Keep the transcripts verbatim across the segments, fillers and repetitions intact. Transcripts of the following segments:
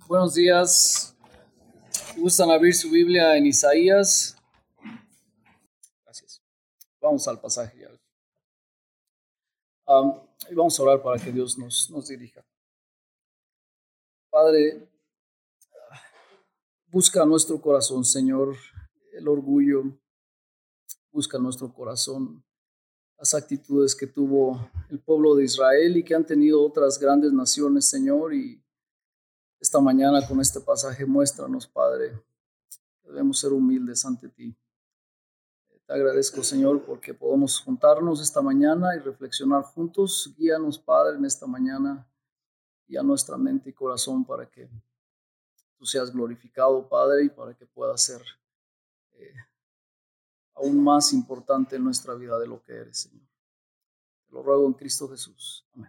Buenos días. ¿Gustan abrir su Biblia en Isaías? Gracias. Vamos al pasaje ya. Um, y vamos a orar para que Dios nos, nos dirija. Padre, busca nuestro corazón, Señor, el orgullo. Busca nuestro corazón las actitudes que tuvo el pueblo de Israel y que han tenido otras grandes naciones, Señor, y esta mañana con este pasaje muéstranos, Padre, que debemos ser humildes ante ti. Te agradezco, Señor, porque podemos juntarnos esta mañana y reflexionar juntos. Guíanos, Padre, en esta mañana y a nuestra mente y corazón para que tú seas glorificado, Padre, y para que puedas ser eh, aún más importante en nuestra vida de lo que eres, Señor. Te lo ruego en Cristo Jesús. Amén.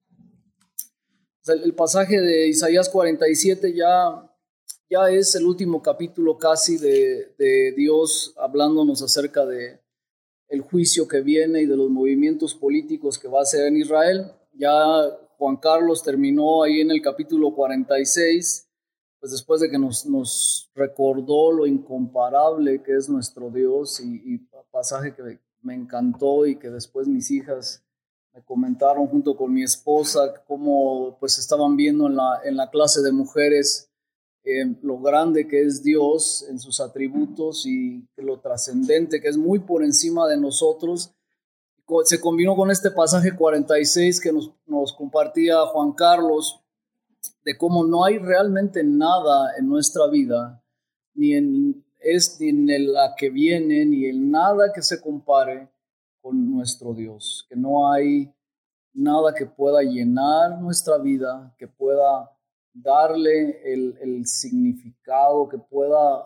El pasaje de Isaías cuarenta y siete ya, ya es el último capítulo casi de, de Dios hablándonos acerca de el juicio que viene y de los movimientos políticos que va a hacer en Israel. Ya Juan Carlos terminó ahí en el capítulo cuarenta y seis, pues después de que nos, nos recordó lo incomparable que es nuestro Dios, y, y pasaje que me encantó y que después mis hijas me comentaron junto con mi esposa cómo pues estaban viendo en la, en la clase de mujeres eh, lo grande que es Dios en sus atributos y lo trascendente que es muy por encima de nosotros. Se combinó con este pasaje cuarenta y seis que nos, nos compartía Juan Carlos, de cómo no hay realmente nada en nuestra vida, ni en, es, ni en la que viene, ni en nada que se compare con nuestro Dios, que no hay nada que pueda llenar nuestra vida, que pueda darle el, el significado, que pueda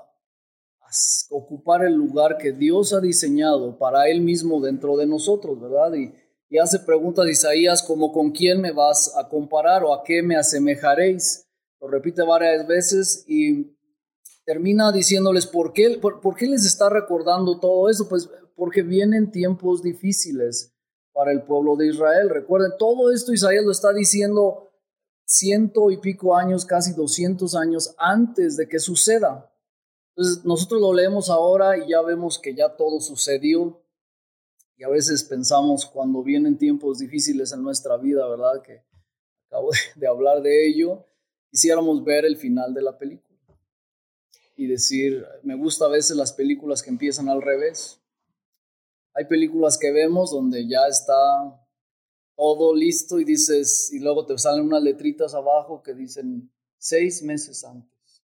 ocupar el lugar que Dios ha diseñado para Él mismo dentro de nosotros, ¿verdad? Y, y hace preguntas Isaías como ¿con quién me vas a comparar o a qué me asemejaréis? Lo repite varias veces y termina diciéndoles ¿por qué, por, por qué les está recordando todo eso? Pues porque vienen tiempos difíciles para el pueblo de Israel. Recuerden, todo esto Isaías lo está diciendo ciento y pico años, casi doscientos años antes de que suceda. Entonces nosotros lo leemos ahora y ya vemos que ya todo sucedió, y a veces pensamos cuando vienen tiempos difíciles en nuestra vida, ¿verdad? Que acabo de hablar de ello, quisiéramos ver el final de la película y decir, me gusta a veces las películas que empiezan al revés. Hay películas que vemos donde ya está todo listo y dices, y luego te salen unas letritas abajo que dicen seis meses antes.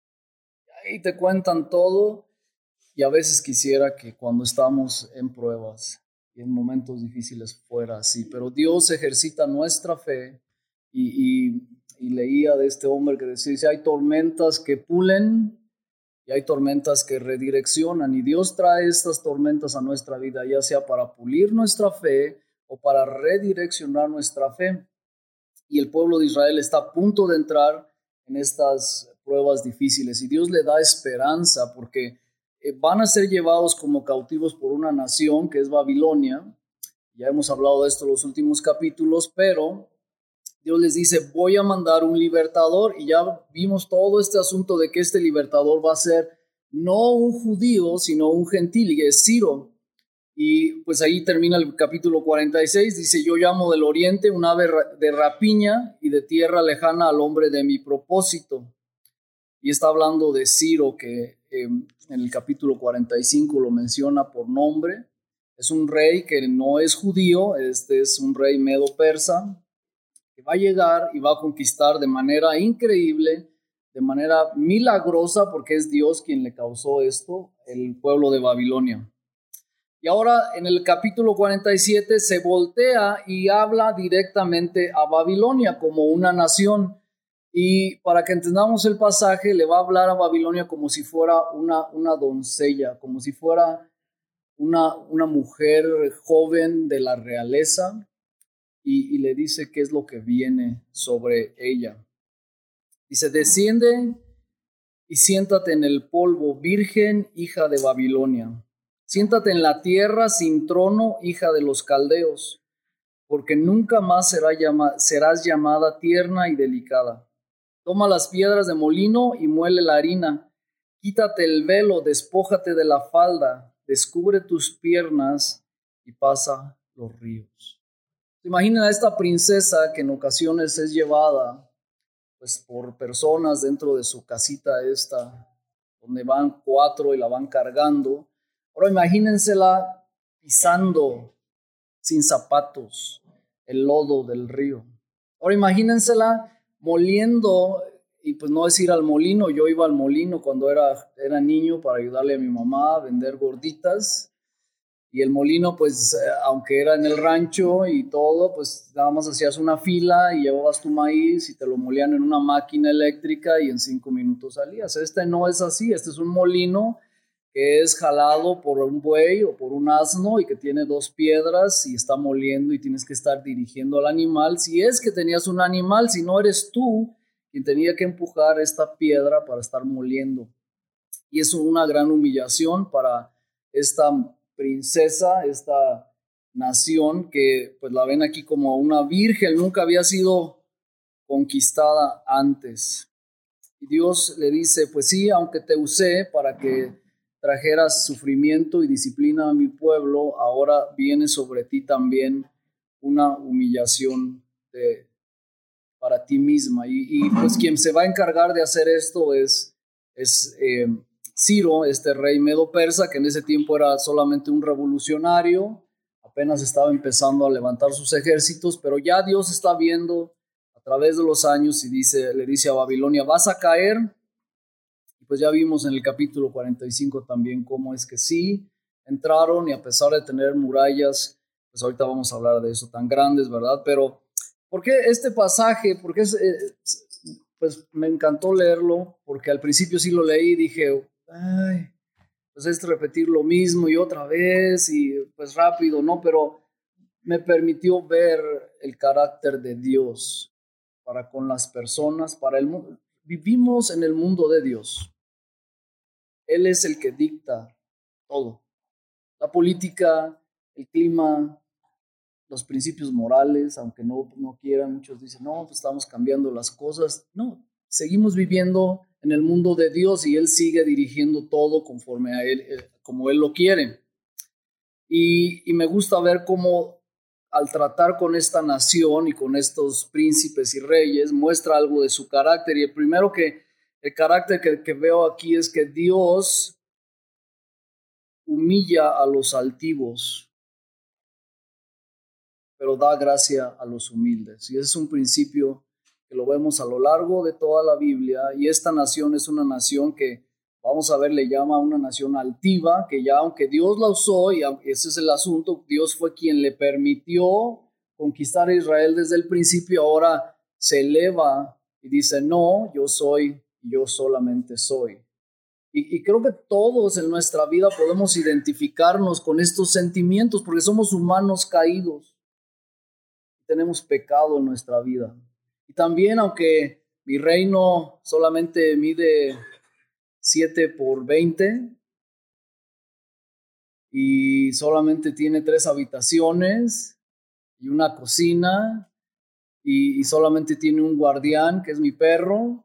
Y te cuentan todo, y a veces quisiera que cuando estamos en pruebas y en momentos difíciles fuera así, pero Dios ejercita nuestra fe y, y, y leía de este hombre que decía, dice, hay tormentas que pulen y hay tormentas que redireccionan, y Dios trae estas tormentas a nuestra vida, ya sea para pulir nuestra fe o para redireccionar nuestra fe. Y el pueblo de Israel está a punto de entrar en estas pruebas difíciles y Dios le da esperanza porque van a ser llevados como cautivos por una nación que es Babilonia. Ya hemos hablado de esto en los últimos capítulos, pero Dios les dice, voy a mandar un libertador, y ya vimos todo este asunto de que este libertador va a ser no un judío, sino un gentil, y es Ciro. Y pues ahí termina el capítulo cuarenta y seis, dice, yo llamo del oriente un ave de rapiña y de tierra lejana al hombre de mi propósito. Y está hablando de Ciro, que eh, en el capítulo cuarenta y cinco lo menciona por nombre. Es un rey que no es judío, este es un rey medo-persa, que va a llegar y va a conquistar de manera increíble, de manera milagrosa, porque es Dios quien le causó esto, el pueblo de Babilonia. Y ahora en el capítulo cuarenta y siete se voltea y habla directamente a Babilonia como una nación. Y para que entendamos el pasaje, le va a hablar a Babilonia como si fuera una, una doncella, como si fuera una, una mujer joven de la realeza, y, y le dice qué es lo que viene sobre ella. Dice, desciende y siéntate en el polvo, virgen, hija de Babilonia. Siéntate en la tierra sin trono, hija de los caldeos, porque nunca más será llama, serás llamada tierna y delicada. Toma las piedras de molino y muele la harina. Quítate el velo, despójate de la falda, descubre tus piernas y pasa los ríos. ¿Se imaginan a esta princesa que en ocasiones es llevada pues, por personas dentro de su casita esta, donde van cuatro y la van cargando? Ahora imagínensela pisando sin zapatos el lodo del río. Ahora imagínensela moliendo, y pues no es ir al molino, yo iba al molino cuando era, era niño para ayudarle a mi mamá a vender gorditas, y el molino pues eh, aunque era en el rancho y todo, pues nada más hacías una fila y llevabas tu maíz y te lo molían en una máquina eléctrica y en cinco minutos salías. Este no es así, este es un molino que es jalado por un buey o por un asno y que tiene dos piedras y está moliendo y tienes que estar dirigiendo al animal. Si es que tenías un animal, si no eres tú quien tenía que empujar esta piedra para estar moliendo. Y es una gran humillación para esta princesa, esta nación que pues la ven aquí como una virgen, nunca había sido conquistada antes. Y Dios le dice, pues sí, aunque te usé para que trajeras sufrimiento y disciplina a mi pueblo, ahora viene sobre ti también una humillación de, para ti misma. Y, y pues quien se va a encargar de hacer esto es, es eh, Ciro, este rey medo-persa, que en ese tiempo era solamente un revolucionario, apenas estaba empezando a levantar sus ejércitos, pero ya Dios está viendo a través de los años y dice, le dice a Babilonia, vas a caer. Pues ya vimos en el capítulo cuarenta y cinco también cómo es que sí entraron y a pesar de tener murallas, pues ahorita vamos a hablar de eso, tan grandes, ¿verdad? Pero, ¿por qué este pasaje? Porque es, eh, pues me encantó leerlo, porque al principio sí lo leí y dije, ay, pues es repetir lo mismo y otra vez y pues rápido, ¿no? Pero me permitió ver el carácter de Dios para con las personas, para el mundo. Vivimos en el mundo de Dios. Él es el que dicta todo. La política, el clima, los principios morales, aunque no, no quieran, muchos dicen, no, pues estamos cambiando las cosas. No, seguimos viviendo en el mundo de Dios y Él sigue dirigiendo todo conforme a Él, eh, como Él lo quiere. Y, y me gusta ver cómo al tratar con esta nación y con estos príncipes y reyes, muestra algo de su carácter. Y el primero que, el carácter que, que veo aquí es que Dios humilla a los altivos, pero da gracia a los humildes. Y ese es un principio que lo vemos a lo largo de toda la Biblia. Y esta nación es una nación que, vamos a ver, le llama una nación altiva, que ya aunque Dios la usó, y ese es el asunto, Dios fue quien le permitió conquistar a Israel desde el principio, ahora se eleva y dice, no, yo soy, yo solamente soy. Y, y creo que todos en nuestra vida podemos identificarnos con estos sentimientos porque somos humanos caídos. Tenemos pecado en nuestra vida. Y también, aunque mi reino solamente mide siete por veinte y solamente tiene tres habitaciones y una cocina y, y solamente tiene un guardián que es mi perro,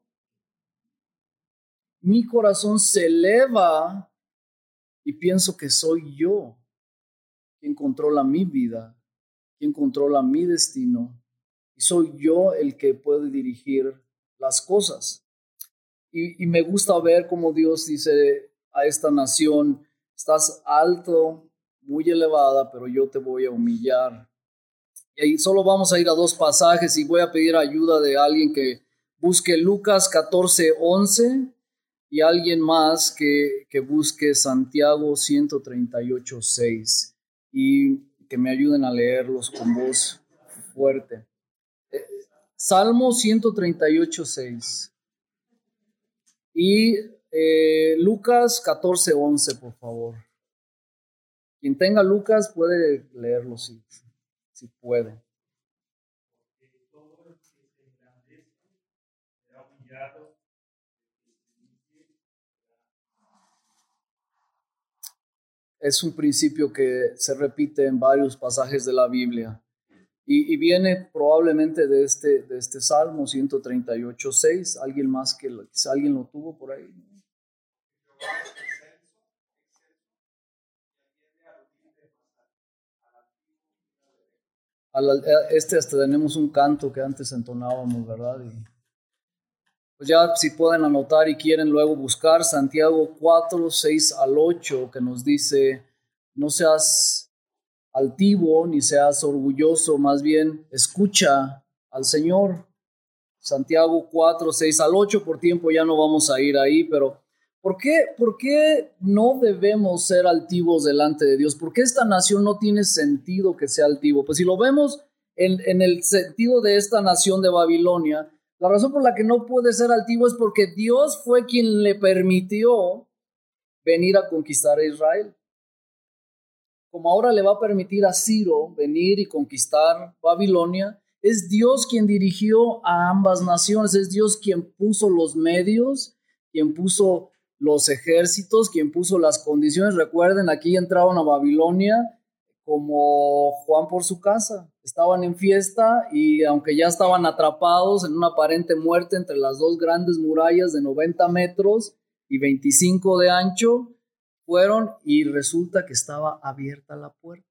mi corazón se eleva y pienso que soy yo quien controla mi vida, quien controla mi destino, y soy yo el que puede dirigir las cosas. Y, y me gusta ver cómo Dios dice a esta nación, estás alto, muy elevada, pero yo te voy a humillar. Y ahí solo vamos a ir a dos pasajes y voy a pedir ayuda de alguien que busque Lucas catorce once y alguien más que, que busque Santiago ciento treinta y ocho seis y que me ayuden a leerlos con voz fuerte. Eh, Salmo ciento treinta y ocho seis y eh, Lucas catorce once, por favor. Quien tenga Lucas puede leerlo si, si puede. Es un principio que se repite en varios pasajes de la Biblia. Y, y viene probablemente de este, de este Salmo ciento treinta y ocho, seis. ¿Alguien más que lo, quizá alguien lo tuvo por ahí? A la, este hasta tenemos un canto que antes entonábamos, ¿verdad? Y pues ya si pueden anotar y quieren luego buscar Santiago cuatro, seis al ocho, que nos dice, no seas altivo ni seas orgulloso, más bien escucha al Señor. Santiago cuatro, seis al ocho, por tiempo ya no vamos a ir ahí, pero ¿por qué, por qué no debemos ser altivos delante de Dios? ¿Por qué esta nación no tiene sentido que sea altivo? Pues si lo vemos en, en el sentido de esta nación de Babilonia, la razón por la que no puede ser altivo es porque Dios fue quien le permitió venir a conquistar a Israel. Como ahora le va a permitir a Ciro venir y conquistar Babilonia, es Dios quien dirigió a ambas naciones, es Dios quien puso los medios, quien puso los ejércitos, quien puso las condiciones. Recuerden, aquí entraron a Babilonia como Juan por su casa. Estaban en fiesta y aunque ya estaban atrapados en una aparente muerte entre las dos grandes murallas de noventa metros y veinticinco de ancho, fueron y resulta que estaba abierta la puerta.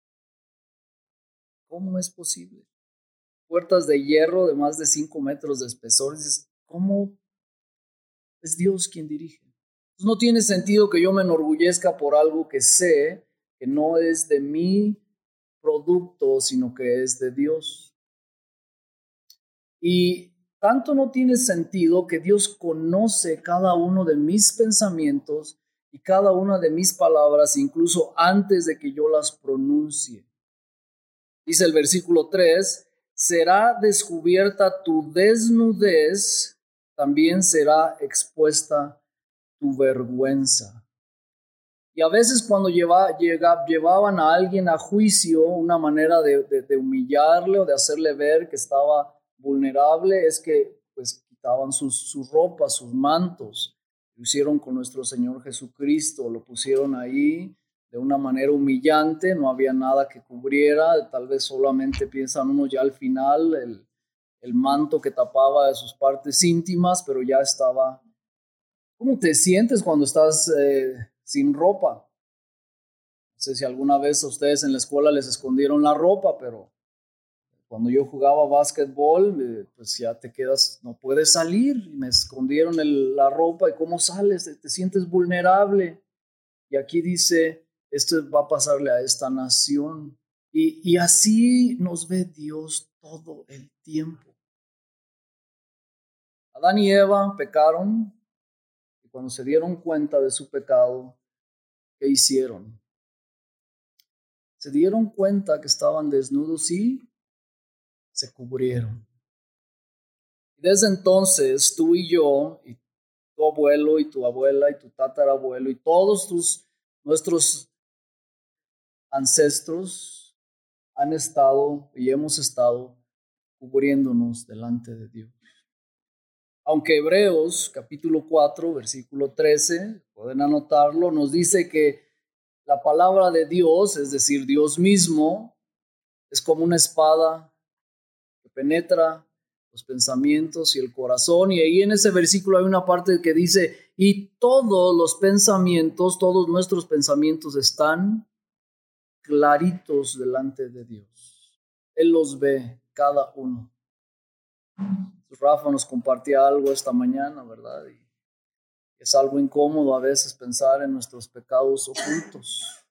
¿Cómo es posible? Puertas de hierro de más de cinco metros de espesor. Dices, ¿cómo es Dios quien dirige? Entonces no tiene sentido que yo me enorgullezca por algo que sé que no es de mi producto, sino que es de Dios. Y tanto no tiene sentido que Dios conoce cada uno de mis pensamientos y cada una de mis palabras, incluso antes de que yo las pronuncie. Dice el versículo tres, será descubierta tu desnudez, también será expuesta tu vergüenza. Y a veces cuando lleva, llega, llevaban a alguien a juicio, una manera de, de, de humillarle o de hacerle ver que estaba vulnerable es que pues quitaban sus, sus ropas, sus mantos. Lo hicieron con nuestro Señor Jesucristo, lo pusieron ahí de una manera humillante, no había nada que cubriera, tal vez solamente piensan uno ya al final, el, el manto que tapaba de sus partes íntimas, pero ya estaba. ¿Cómo te sientes cuando estás eh, sin ropa? No sé si alguna vez a ustedes en la escuela les escondieron la ropa, pero cuando yo jugaba básquetbol, eh, pues ya te quedas, no puedes salir, y me escondieron el, la ropa, y ¿cómo sales? Te, te sientes vulnerable. Y aquí dice, esto va a pasarle a esta nación. Y, y así nos ve Dios todo el tiempo. Adán y Eva pecaron, y cuando se dieron cuenta de su pecado, ¿qué hicieron? Se dieron cuenta que estaban desnudos y se cubrieron. Y desde entonces, tú y yo, y tu abuelo, y tu abuela, y tu tatarabuelo, y todos tus, nuestros ancestros han estado y hemos estado cubriéndonos delante de Dios. Aunque Hebreos capítulo cuatro, versículo trece, pueden anotarlo, nos dice que la palabra de Dios, es decir, Dios mismo, es como una espada que penetra los pensamientos y el corazón. Y ahí en ese versículo hay una parte que dice, y todos los pensamientos, todos nuestros pensamientos están claritos delante de Dios. Él los ve cada uno. Rafa nos compartía algo esta mañana, ¿verdad? Y es algo incómodo a veces pensar en nuestros pecados ocultos.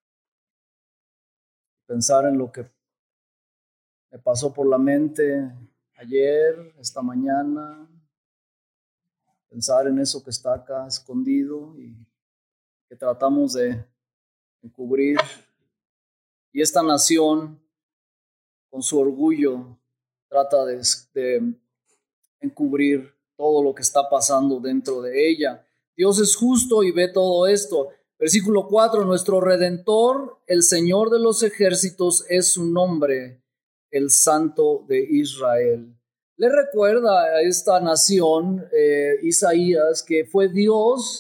Pensar en lo que me pasó por la mente ayer, esta mañana. Pensar en eso que está acá escondido y que tratamos de encubrir. Y esta nación, con su orgullo, trata de, de encubrir todo lo que está pasando dentro de ella. Dios es justo y ve todo esto. Versículo cuatro, nuestro Redentor, el Señor de los ejércitos, es su nombre, el Santo de Israel. Le recuerda a esta nación, eh, Isaías, que fue Dios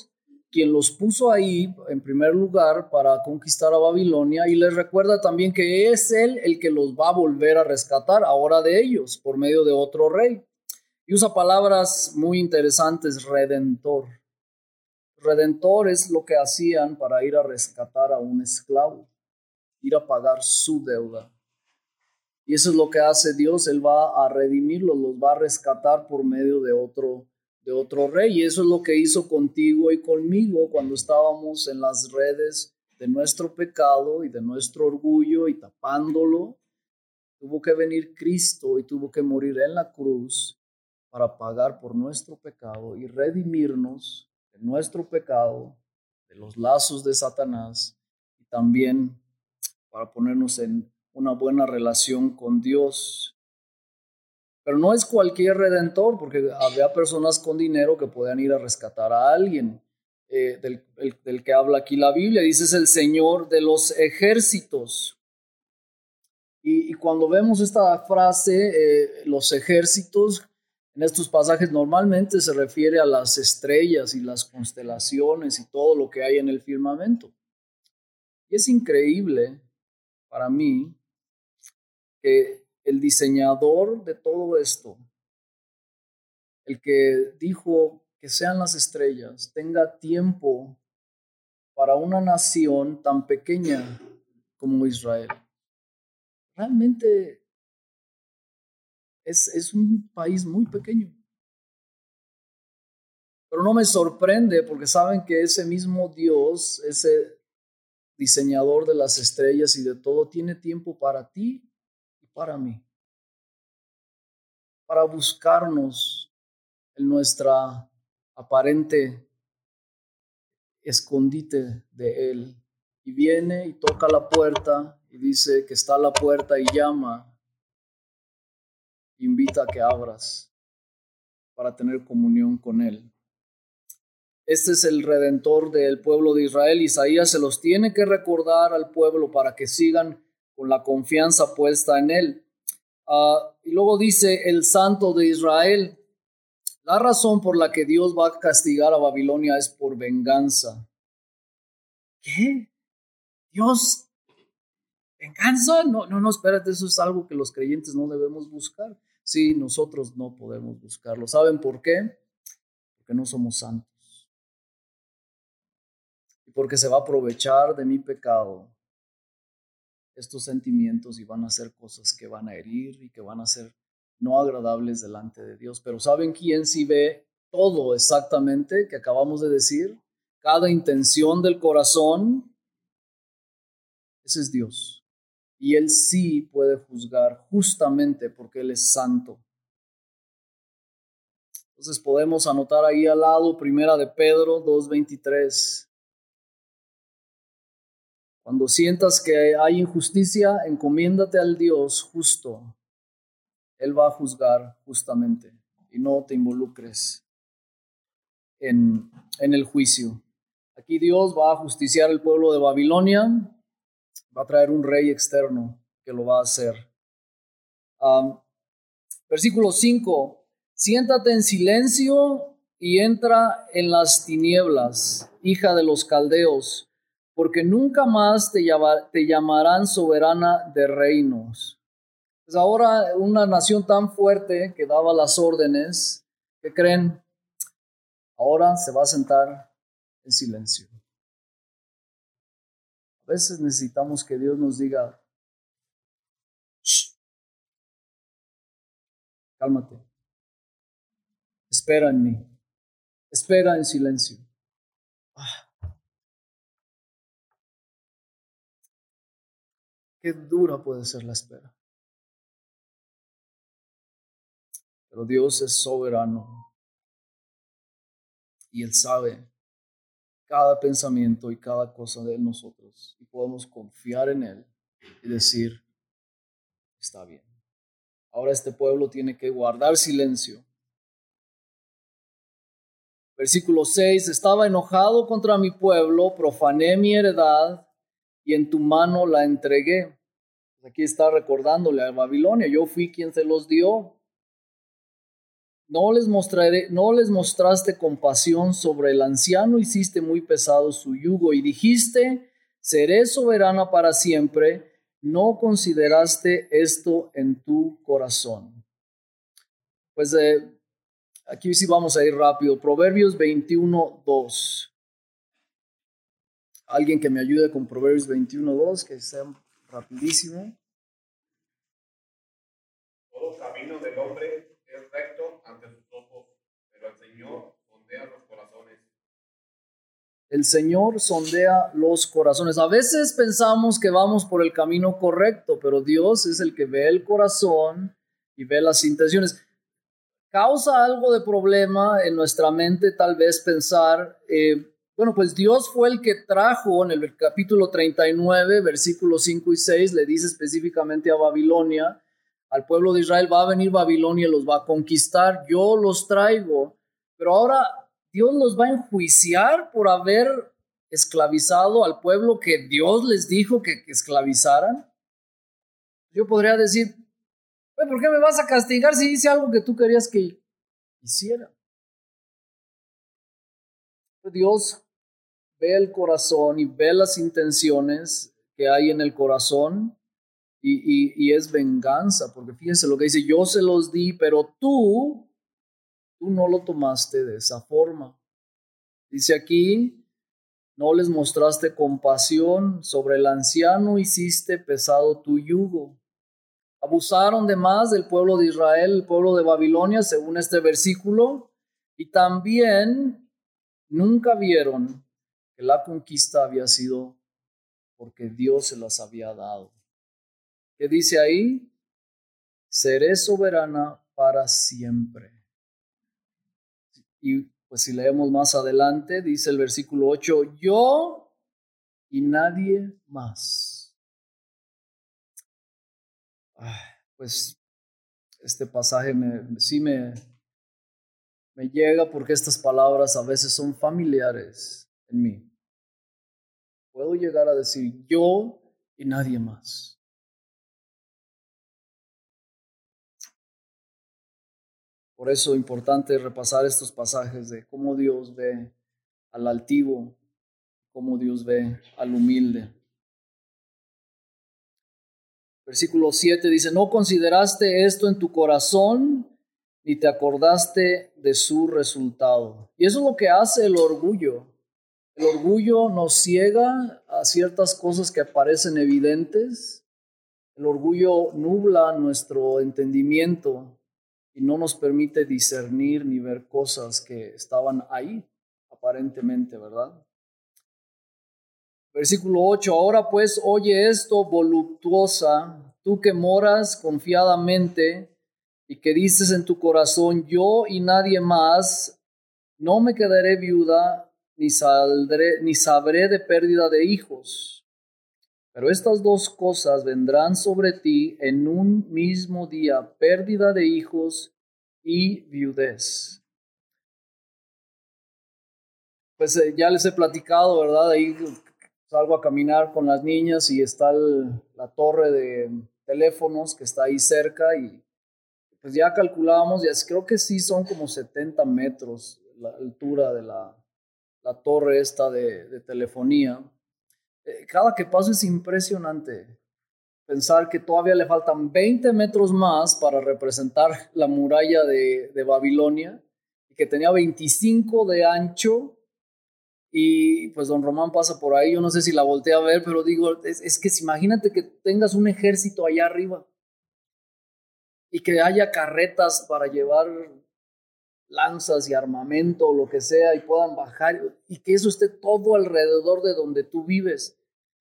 quien los puso ahí en primer lugar para conquistar a Babilonia, y les recuerda también que es Él el que los va a volver a rescatar ahora de ellos por medio de otro rey. Y usa palabras muy interesantes: redentor. Redentor es lo que hacían para ir a rescatar a un esclavo, ir a pagar su deuda. Y eso es lo que hace Dios. Él va a redimirlos, los va a rescatar por medio de otro de otro rey. Y eso es lo que hizo contigo y conmigo cuando estábamos en las redes de nuestro pecado y de nuestro orgullo y tapándolo. Tuvo que venir Cristo y tuvo que morir en la cruz para pagar por nuestro pecado y redimirnos de nuestro pecado, de los lazos de Satanás, y también para ponernos en una buena relación con Dios. Pero no es cualquier redentor, porque había personas con dinero que podían ir a rescatar a alguien. Eh, del, el, del que habla aquí la Biblia, dice: es el Señor de los ejércitos. Y, y cuando vemos esta frase, eh, los ejércitos, en estos pasajes normalmente se refiere a las estrellas y las constelaciones y todo lo que hay en el firmamento. Y es increíble para mí que el diseñador de todo esto, el que dijo que sean las estrellas, tenga tiempo para una nación tan pequeña como Israel. Realmente es, es un país muy pequeño. Pero no me sorprende, porque saben que ese mismo Dios, ese diseñador de las estrellas y de todo, tiene tiempo para ti y para mí, para buscarnos en nuestra aparente escondite de Él. Y viene y toca la puerta y dice que está a la puerta y llama, invita a que abras para tener comunión con Él. Este es el redentor del pueblo de Israel. Isaías se los tiene que recordar al pueblo para que sigan con la confianza puesta en Él. Uh, y luego dice: el Santo de Israel. La razón por la que Dios va a castigar a Babilonia es por venganza. ¿Qué? ¿Dios? ¿Venganza? No, no, no, espérate, eso es algo que los creyentes no debemos buscar. Sí, nosotros no podemos buscarlo. ¿Saben por qué? Porque no somos santos. Y porque se va a aprovechar de mi pecado estos sentimientos y van a hacer cosas que van a herir y que van a ser no agradables delante de Dios. Pero ¿saben quién sí ve todo exactamente que acabamos de decir? Cada intención del corazón. Ese es Dios. Y Él sí puede juzgar justamente porque Él es santo. Entonces podemos anotar ahí al lado Primera de Pedro dos veintitrés. Cuando sientas que hay injusticia, encomiéndate al Dios justo. Él va a juzgar justamente y no te involucres en, en el juicio. Aquí Dios va a justiciar el pueblo de Babilonia, va a traer un rey externo que lo va a hacer. Um, versículo cinco. Siéntate en silencio y entra en las tinieblas, hija de los caldeos, porque nunca más te, llama, te llamarán soberana de reinos. Pues ahora una nación tan fuerte que daba las órdenes, ¿qué creen? Ahora se va a sentar en silencio. A veces necesitamos que Dios nos diga: shh, cálmate, espera en mí, espera en silencio. Ah, qué dura puede ser la espera. Pero Dios es soberano y Él sabe cada pensamiento y cada cosa de nosotros. Y podemos confiar en Él y decir: está bien. Ahora este pueblo tiene que guardar silencio. Versículo seis. Estaba enojado contra mi pueblo, profané mi heredad y en tu mano la entregué. Aquí está recordándole a Babilonia: yo fui quien se los dio. No les mostraré, no les mostraste compasión sobre el anciano, hiciste muy pesado su yugo y dijiste, seré soberana para siempre. No consideraste esto en tu corazón. Pues eh, aquí sí vamos a ir rápido. Proverbios veintiuno, dos. Alguien que me ayude con Proverbios veintiuno, dos, que sea rapidísimo. Todo camino del hombre es recto ante sus ojos, pero el Señor sondea los corazones. El Señor sondea los corazones. A veces pensamos que vamos por el camino correcto, pero Dios es el que ve el corazón y ve las intenciones. Causa algo de problema en nuestra mente tal vez pensar, eh, bueno, pues Dios fue el que trajo en el capítulo treinta y nueve, versículos cinco y seis, le dice específicamente a Babilonia, al pueblo de Israel, va a venir Babilonia y los va a conquistar, yo los traigo, pero ahora Dios los va a enjuiciar por haber esclavizado al pueblo que Dios les dijo que, que esclavizaran. Yo podría decir, ¿por qué me vas a castigar si hice algo que tú querías que hiciera? Dios ve el corazón y ve las intenciones que hay en el corazón y, y, y es venganza, porque fíjense lo que dice, yo se los di, pero tú, tú no lo tomaste de esa forma. Dice aquí, no les mostraste compasión, sobre el anciano hiciste pesado tu yugo. Abusaron de más del pueblo de Israel, el pueblo de Babilonia, según este versículo, y también nunca vieron que la conquista había sido porque Dios se las había dado. ¿Qué dice ahí? Seré soberana para siempre. Y pues si leemos más adelante, dice el versículo ocho, yo y nadie más. Ay, pues este pasaje me, sí me, me llega porque estas palabras a veces son familiares en mí. Puedo llegar a decir yo y nadie más. Por eso es importante repasar estos pasajes de cómo Dios ve al altivo, cómo Dios ve al humilde. Versículo siete dice, no consideraste esto en tu corazón, ni te acordaste de su resultado. Y eso es lo que hace el orgullo. El orgullo nos ciega a ciertas cosas que parecen evidentes. El orgullo nubla nuestro entendimiento y no nos permite discernir ni ver cosas que estaban ahí, aparentemente, ¿verdad? Versículo ocho, ahora pues oye esto, voluptuosa, tú que moras confiadamente y que dices en tu corazón, yo y nadie más, no me quedaré viuda, ni, saldré, ni sabré de pérdida de hijos. Pero estas dos cosas vendrán sobre ti en un mismo día, pérdida de hijos y viudez. Pues eh, ya les he platicado, ¿verdad? Ahí salgo a caminar con las niñas y está el, la torre de teléfonos que está ahí cerca y pues ya calculamos, ya creo que sí son como setenta metros la altura de la, la torre esta de, de telefonía. Eh, cada que paso es impresionante pensar que todavía le faltan veinte metros más para representar la muralla de, de Babilonia y que tenía veinticinco de ancho. Y pues don Román pasa por ahí, yo no sé si la volteé a ver, pero digo, es, es que imagínate que tengas un ejército allá arriba y que haya carretas para llevar lanzas y armamento o lo que sea y puedan bajar y que eso esté todo alrededor de donde tú vives.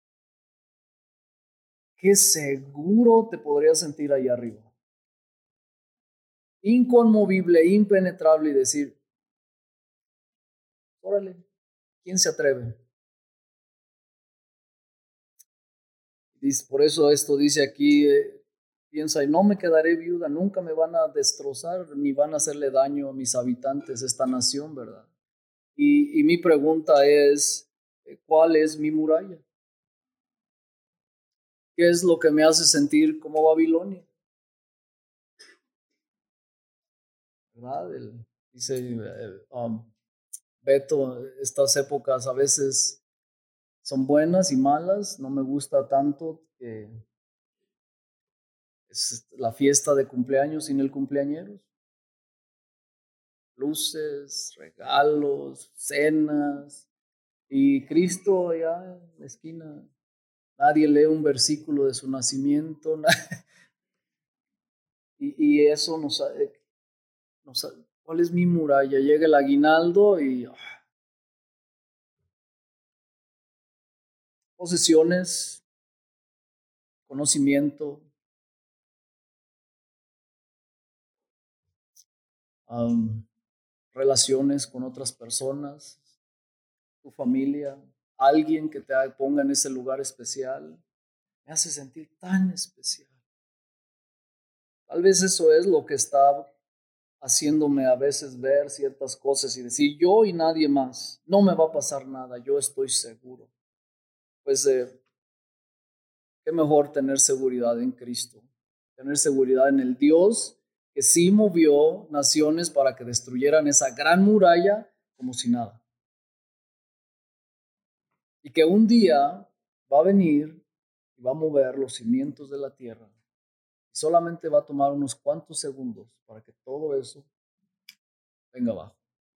Qué seguro te podrías sentir allá arriba. Inconmovible, impenetrable y decir, órale, ¿quién se atreve? Por eso esto dice aquí, eh, piensa, y no me quedaré viuda, nunca me van a destrozar, ni van a hacerle daño a mis habitantes, esta nación, ¿verdad? Y, y mi pregunta es, ¿cuál es mi muralla? ¿Qué es lo que me hace sentir como Babilonia? ¿verdad? El, dice eh, um, Beto, estas épocas a veces son buenas y malas. No me gusta tanto que es la fiesta de cumpleaños sin el cumpleañero. Luces, regalos, cenas, y Cristo allá en la esquina. Nadie lee un versículo de su nacimiento. y, y eso nos, nos... ¿Cuál es mi muralla? Llega el aguinaldo y... Oh, posesiones, conocimiento, um, relaciones con otras personas, tu familia, alguien que te ponga en ese lugar especial, me hace sentir tan especial. Tal vez eso es lo que está haciéndome a veces ver ciertas cosas y decir, yo y nadie más, no me va a pasar nada, yo estoy seguro. Pues eh, qué mejor tener seguridad en Cristo, tener seguridad en el Dios que sí movió naciones para que destruyeran esa gran muralla como si nada. Y que un día va a venir y va a mover los cimientos de la tierra. Y solamente va a tomar unos cuantos segundos para que todo eso venga abajo.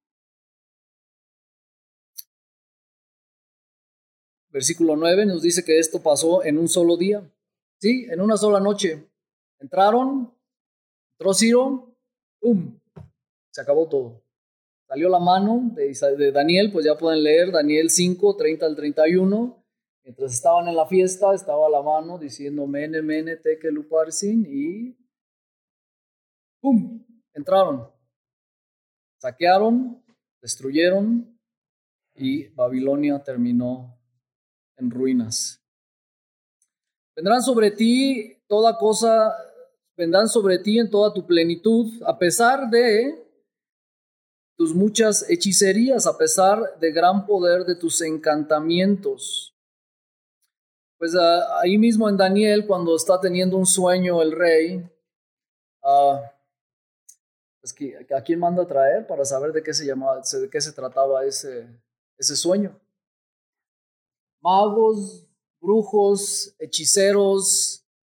Versículo nueve nos dice que esto pasó en un solo día. Sí, en una sola noche. Entraron, entró Ciro, ¡pum! Se acabó todo. Salió la mano de, de Daniel, pues ya pueden leer Daniel cinco, treinta al treinta y uno. Mientras estaban en la fiesta, estaba la mano diciendo Mene, Mene, Tekel, Uparsin, y ¡pum! Entraron, saquearon, destruyeron, y Babilonia terminó en ruinas. Vendrán sobre ti toda cosa, vendrán sobre ti en toda tu plenitud, a pesar de tus muchas hechicerías, a pesar de gran poder de tus encantamientos. Pues uh, ahí mismo en Daniel, cuando está teniendo un sueño el rey, uh, pues que, ¿a quién manda a traer para saber de qué se llamaba, de qué se trataba ese, ese sueño? Magos, brujos, hechiceros,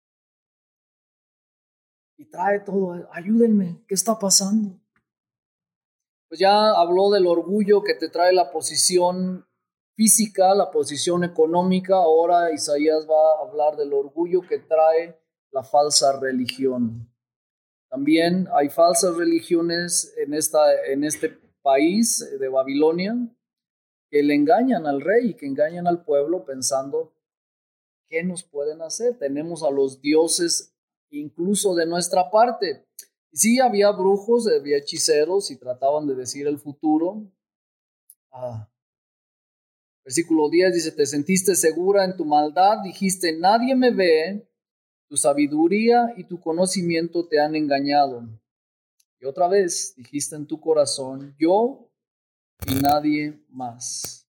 y trae todo. Ayúdenme, ¿qué está pasando? Pues ya habló del orgullo que te trae la posición física, la posición económica. Ahora Isaías va a hablar del orgullo que trae la falsa religión. También hay falsas religiones en, esta, en este país de Babilonia que le engañan al rey y que engañan al pueblo pensando, ¿qué nos pueden hacer? Tenemos a los dioses incluso de nuestra parte. Y sí, había brujos, había hechiceros y trataban de decir el futuro. Ah. Versículo diez dice, te sentiste segura en tu maldad, dijiste, nadie me ve, tu sabiduría y tu conocimiento te han engañado. Y otra vez dijiste en tu corazón, yo y nadie más.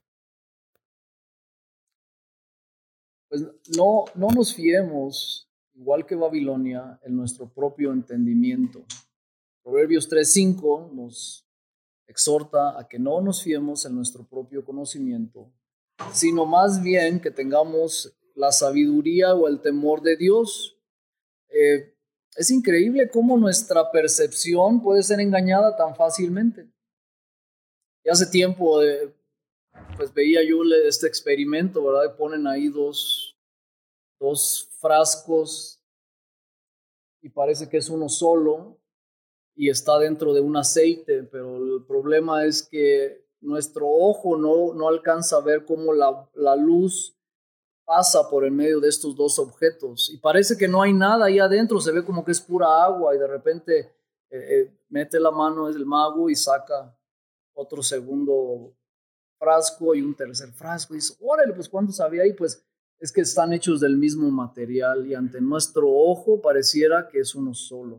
Pues no, no nos fiemos, igual que Babilonia, en nuestro propio entendimiento. Proverbios tres cinco nos exhorta a que no nos fiemos en nuestro propio conocimiento, sino más bien que tengamos la sabiduría o el temor de Dios. Eh, es increíble cómo nuestra percepción puede ser engañada tan fácilmente. Y hace tiempo, eh, pues veía yo este experimento, ¿verdad? Ponen ahí dos, dos frascos y parece que es uno solo y está dentro de un aceite, pero el problema es que nuestro ojo no, no alcanza a ver cómo la, la luz pasa por en medio de estos dos objetos y parece que no hay nada ahí adentro, se ve como que es pura agua y de repente eh, eh, mete la mano el mago y saca otro segundo frasco y un tercer frasco y dice, órale, pues ¿cuántos había ahí? Pues es que están hechos del mismo material y ante nuestro ojo pareciera que es uno solo.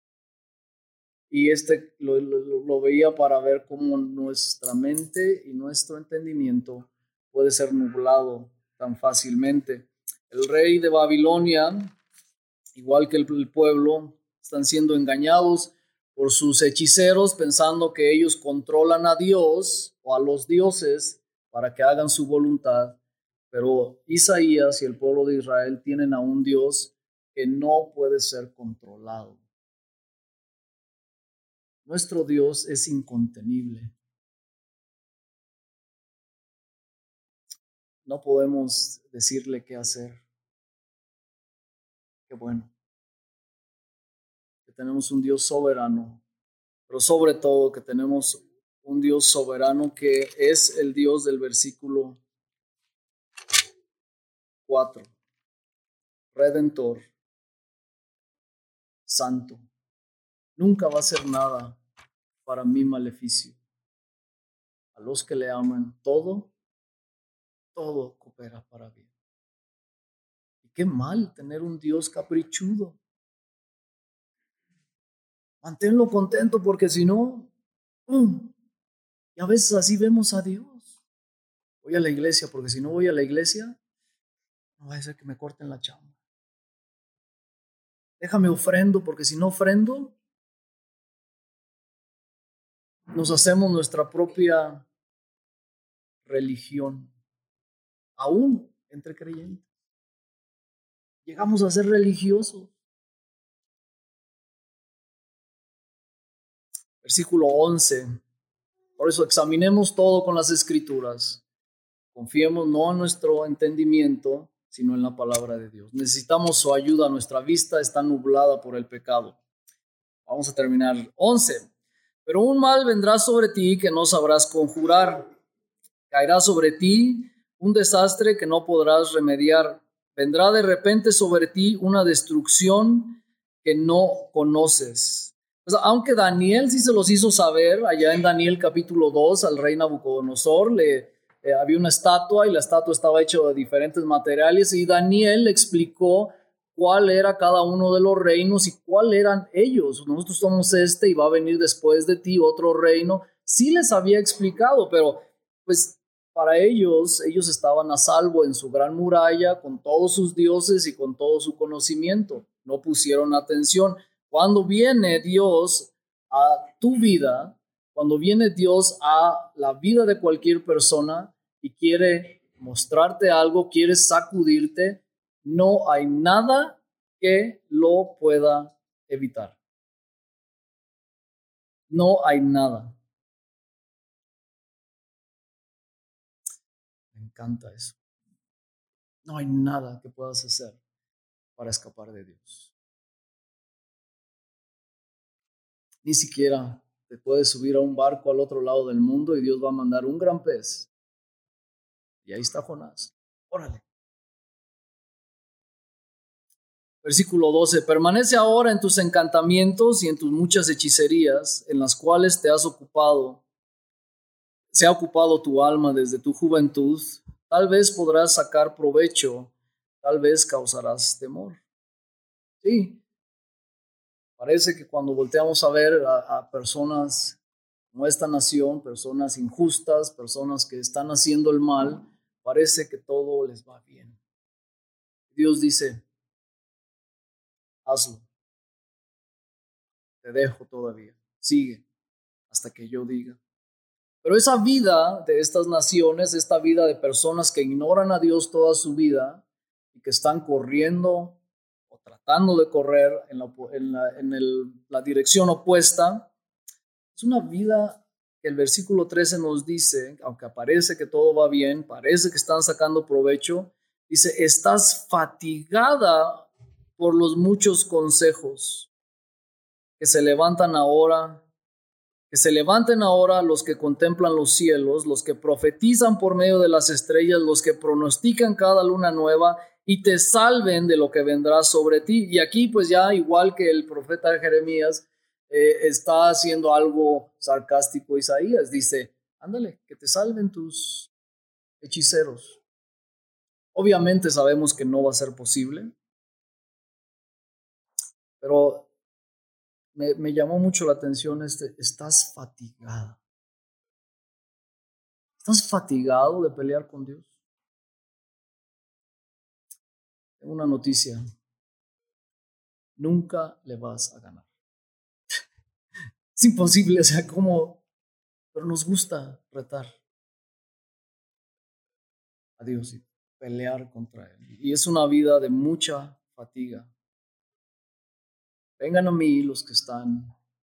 Y este lo, lo, lo veía para ver cómo nuestra mente y nuestro entendimiento puede ser nublado tan fácilmente. El rey de Babilonia, igual que el, el pueblo, están siendo engañados por sus hechiceros, pensando que ellos controlan a Dios o a los dioses para que hagan su voluntad. Pero Isaías y el pueblo de Israel tienen a un Dios que no puede ser controlado. Nuestro Dios es incontenible. No podemos decirle qué hacer. Qué bueno que tenemos un Dios soberano, pero sobre todo que tenemos un Dios soberano que es el Dios del versículo cuatro, redentor, santo. Nunca va a hacer nada para mi maleficio. A los que le aman, todo, todo coopera para bien. Y qué mal tener un Dios caprichudo. Manténlo contento porque si no, ¡pum! Y a veces así vemos a Dios. Voy a la iglesia porque si no voy a la iglesia, no va a ser que me corten la chamba. Déjame ofrendo porque si no ofrendo, nos hacemos nuestra propia religión, aún entre creyentes. Llegamos a ser religiosos. Versículo once. Por eso examinemos todo con las escrituras. Confiemos no en nuestro entendimiento, sino en la palabra de Dios. Necesitamos su ayuda. Nuestra vista está nublada por el pecado. Vamos a terminar. once. Pero un mal vendrá sobre ti que no sabrás conjurar. Caerá sobre ti un desastre que no podrás remediar. Vendrá de repente sobre ti una destrucción que no conoces. Pues, aunque Daniel sí se los hizo saber, allá en Daniel capítulo dos, al rey Nabucodonosor le eh, había una estatua y la estatua estaba hecha de diferentes materiales y Daniel le explicó cuál era cada uno de los reinos y cuál eran ellos. Nosotros somos este y va a venir después de ti otro reino. Sí les había explicado, pero pues para ellos, ellos estaban a salvo en su gran muralla con todos sus dioses y con todo su conocimiento. No pusieron atención. Cuando viene Dios a tu vida, cuando viene Dios a la vida de cualquier persona y quiere mostrarte algo, quiere sacudirte, no hay nada que lo pueda evitar. No hay nada. Me encanta eso. No hay nada que puedas hacer para escapar de Dios. Ni siquiera te puedes subir a un barco al otro lado del mundo y Dios va a mandar un gran pez. Y ahí está Jonás. Órale. Versículo doce. Permanece ahora en tus encantamientos y en tus muchas hechicerías, en las cuales te has ocupado. Se ha ocupado tu alma desde tu juventud. Tal vez podrás sacar provecho, tal vez causarás temor. Sí. Parece que cuando volteamos a ver a, a personas como esta nación, personas injustas, personas que están haciendo el mal, parece que todo les va bien. Dios dice, hazlo. Te dejo todavía. Sigue hasta que yo diga. Pero esa vida de estas naciones, esta vida de personas que ignoran a Dios toda su vida y que están corriendo o tratando de correr en la, en la, en el, la dirección opuesta, es una vida que el versículo trece nos dice, aunque parece que todo va bien, parece que están sacando provecho, dice, estás fatigada por los muchos consejos que se levantan ahora, que se levanten ahora los que contemplan los cielos, los que profetizan por medio de las estrellas, los que pronostican cada luna nueva y te salven de lo que vendrá sobre ti. Y aquí pues ya igual que el profeta Jeremías, Eh, está haciendo algo sarcástico Isaías. Dice, ándale, que te salven tus hechiceros. Obviamente sabemos que no va a ser posible, pero me, me llamó mucho la atención este, estás fatigada. ¿Estás fatigado de pelear con Dios? Tengo una noticia. Nunca le vas a ganar. Es imposible, o sea, como, pero nos gusta retar a Dios y pelear contra Él. Y es una vida de mucha fatiga. Vengan a mí los que están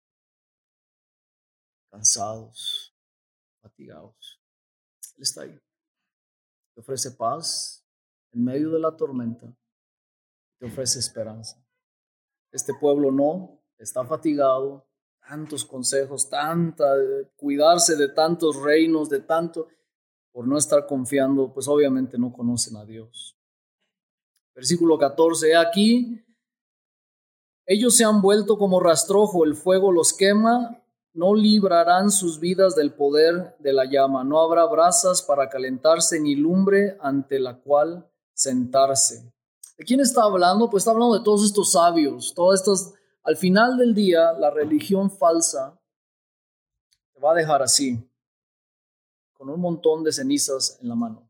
cansados, fatigados. Él está ahí. Te ofrece paz en medio de la tormenta. Te ofrece esperanza. Este pueblo no, está fatigado. Tantos consejos, tanta, cuidarse de tantos reinos, de tanto, por no estar confiando, pues obviamente no conocen a Dios. Versículo catorce, he aquí, ellos se han vuelto como rastrojo, el fuego los quema, no librarán sus vidas del poder de la llama, no habrá brasas para calentarse ni lumbre ante la cual sentarse. ¿De quién está hablando? Pues está hablando de todos estos sabios, todas estas, al final del día, la religión falsa te va a dejar así, con un montón de cenizas en la mano.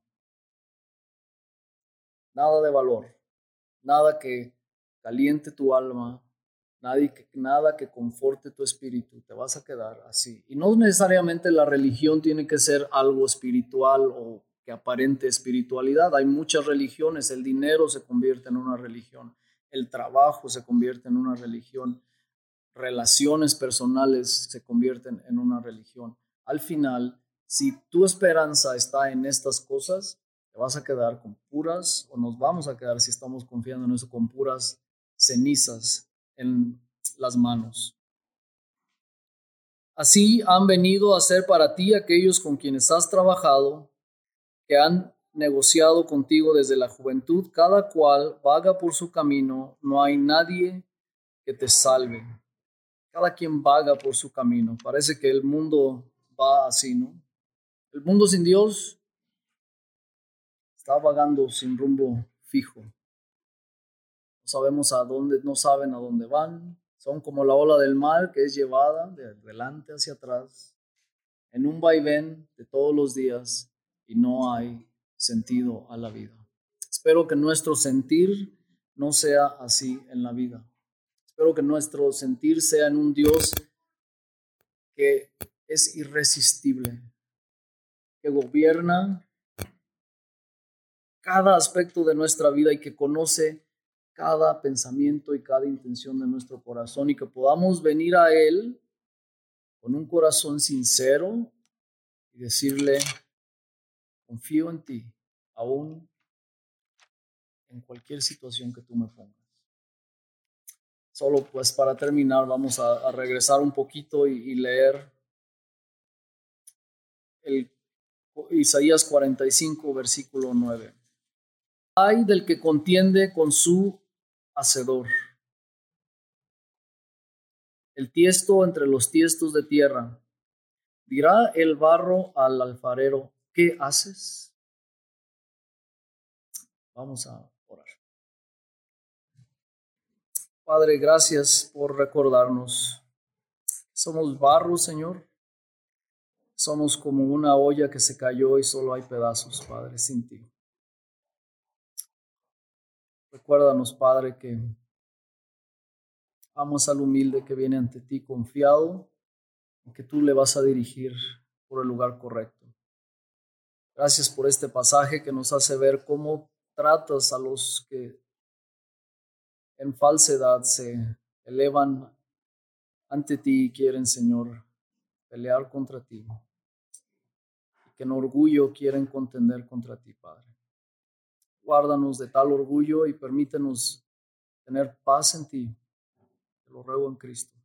Nada de valor, nada que caliente tu alma, nada que, nada que conforte tu espíritu, te vas a quedar así. Y no necesariamente la religión tiene que ser algo espiritual o que aparente espiritualidad. Hay muchas religiones, el dinero se convierte en una religión, el trabajo se convierte en una religión, relaciones personales se convierten en una religión. Al final, si tu esperanza está en estas cosas, te vas a quedar con puras, o nos vamos a quedar si estamos confiando en eso, con puras cenizas en las manos. Así han venido a ser para ti aquellos con quienes has trabajado, que han negociado contigo desde la juventud, cada cual vaga por su camino, no hay nadie que te salve. Cada quien vaga por su camino. Parece que el mundo va así, ¿no? El mundo sin Dios está vagando sin rumbo fijo. No sabemos a dónde, no saben a dónde van. Son como la ola del mar que es llevada de adelante hacia atrás en un vaivén de todos los días y no hay sentido a la vida. Espero que nuestro sentir no sea así en la vida. Espero que nuestro sentir sea en un Dios que es irresistible, que gobierna cada aspecto de nuestra vida y que conoce cada pensamiento y cada intención de nuestro corazón, y que podamos venir a Él con un corazón sincero y decirle, confío en ti, aún en cualquier situación que tú me pongas. Solo pues para terminar vamos a, a regresar un poquito y, y leer el Isaías cuarenta y cinco, versículo nueve. Ay del que contiende con su hacedor, el tiesto entre los tiestos de tierra. Dirá el barro al alfarero, ¿qué haces? Vamos a orar. Padre, gracias por recordarnos. Somos barro, Señor. Somos como una olla que se cayó y solo hay pedazos, Padre, sin ti. Recuérdanos, Padre, que amas al humilde que viene ante ti confiado en que tú le vas a dirigir por el lugar correcto. Gracias por este pasaje que nos hace ver cómo tratas a los que en falsedad se elevan ante ti y quieren, Señor, pelear contra ti, y que en orgullo quieren contender contra ti, Padre. Guárdanos de tal orgullo y permítenos tener paz en ti. Te lo ruego en Cristo.